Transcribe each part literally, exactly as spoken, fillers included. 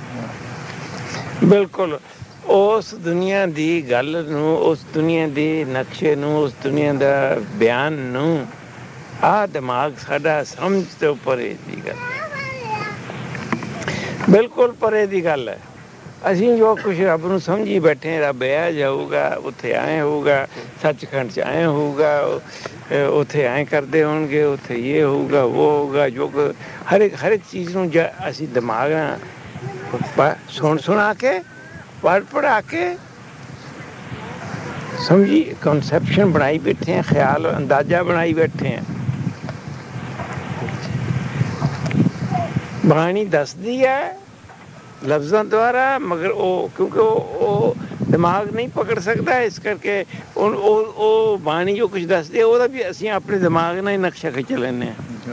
बिल्कुल उस दुनिया की गल नूं, उस दुनिया के नक्शे नूं, उस दुनिया का बयान नूं आ दिमाग साडा समझ तो परे की गल, बिल्कुल परे की गल है। असीं जो कुछ रब नूं समझी बैठे, रब ऐ जाऊगा, उत्थे ऐ होऊगा, सचखंड च ऐ होऊगा, उत्थे ऐ करदे होणगे, उत्थे ये होऊगा, वो होऊगा, जो हर एक हर एक चीज़ नूं असीं दिमाग नाल सुन सुना के, पढ़ पढ़ा के समझी कंसैप्शन बनाई बैठे हैं, ख्याल अंदाजा बनाई बैठे हैं। बाणी दसदी है लफ्ज़ों द्वारा, मगर वो क्योंकि वो दिमाग नहीं पकड़ सकता, इस करके उन ओ, ओ बाणी जो कुछ दसदी है वो भी असीं अपने दिमाग नाल नक्शा खिच लैने,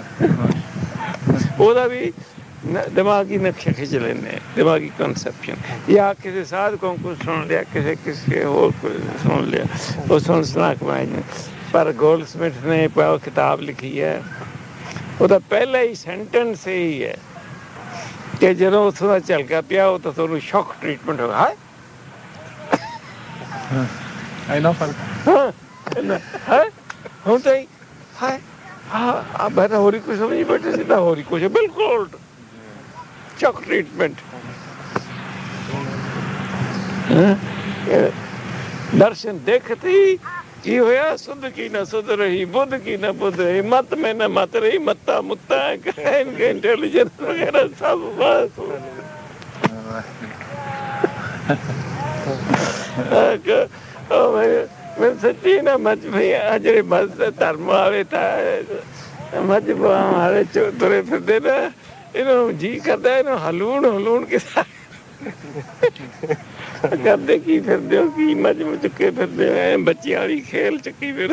वो भी दिमागी नक्शा खिंच लेने, दिमागी कंसैप्शन, या किसी साधु को कुछ सुन लिया, किसी किसी और को सुन लिया, वो सुन सुना के। पर गोल्डस्मिथ ने किताब लिखी है, वो तो पहले ही सेंटेंस ही है कि जो उतों का झलका पिया वो तो थोड़ा शॉक ट्रीटमेंट होगा। हाँ हूँ तो हाय हाँ मैं तो होरी कुछ समझ बैठे सीधा होरी कुछ बिल्कुल शॉक ट्रीटमेंट। दर्शन देखती की होया, सुध की न सुध रही, बुध की न बुध रही, मत में न मत रही, मत्ता मुत्ता इनके इंटेलिजेंस वगैरह सब बस। मैं सच्ची ना मच भाई अजरे मत धर्म आवे था मच हमारे तुरे फिरते ना, इन्हों जी करता है इन्हों हलून हलून के साथ करते की फिरते हो की मज में चुके फिरते हैं, बच्चियां वाली खेल चुकी फिर।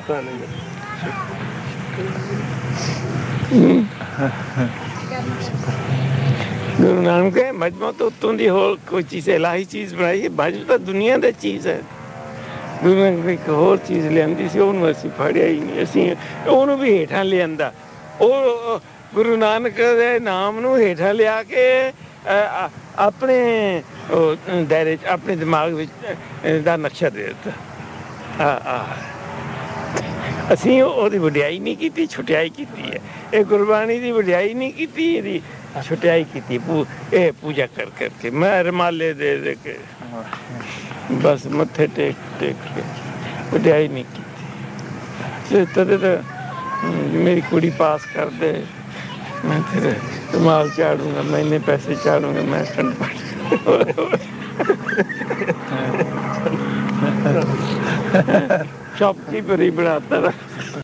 गुरु नानक है मजमा तो उत्तों दी होर कोई चीज़ इलाही चीज़ बनाई है, मजमा तो दुनिया दी चीज़ है। गुरु नानक एक होर चीज़ लियांदी सी, उहनूं असीं फड़िया ही नहीं, असीं उहनूं भी हेठां लियांदा। ਉਹ ਗੁਰੂ ਨਾਨਕ ਦੇ ਨਾਮ ਨੂੰ ਹੇਠਾਂ ਲਿਆ ਕੇ ਆਪਣੇ ਦਾਇਰੇ 'ਚ ਆਪਣੇ ਦਿਮਾਗ ਵਿੱਚ ਦਾ ਨਕਸ਼ਾ ਦੇ ਦਿੱਤਾ। ਆ ਆ ਅਸੀਂ ਉਹਦੀ ਵਡਿਆਈ ਨਹੀਂ ਕੀਤੀ, ਛੁਟਿਆਈ ਕੀਤੀ ਹੈ। ਇਹ ਗੁਰਬਾਣੀ ਦੀ ਵਡਿਆਈ ਨਹੀਂ ਕੀਤੀ, ਇਹਦੀ ਛੁਟਿਆਈ ਕੀਤੀ। ਪੂ ਇਹ ਪੂਜਾ ਕਰ ਕਰਕੇ ਮੈਂ ਰਮਾਲੇ ਦੇ ਦੇ ਕੇ ਬਸ ਮੱਥੇ ਟੇਕ ਟੇਕ ਕੇ ਵਡਿਆਈ ਨਹੀਂ ਕੀਤੀ। ਤਦੇ ਤਾਂ मेरी कुड़ी पास कर दे, मैं तेरे रुमाल चाड़ूंगा, मैं इन्ने पैसे चाड़ूंगा, मैं खंड शॉपकीपर ही बनाता रहा।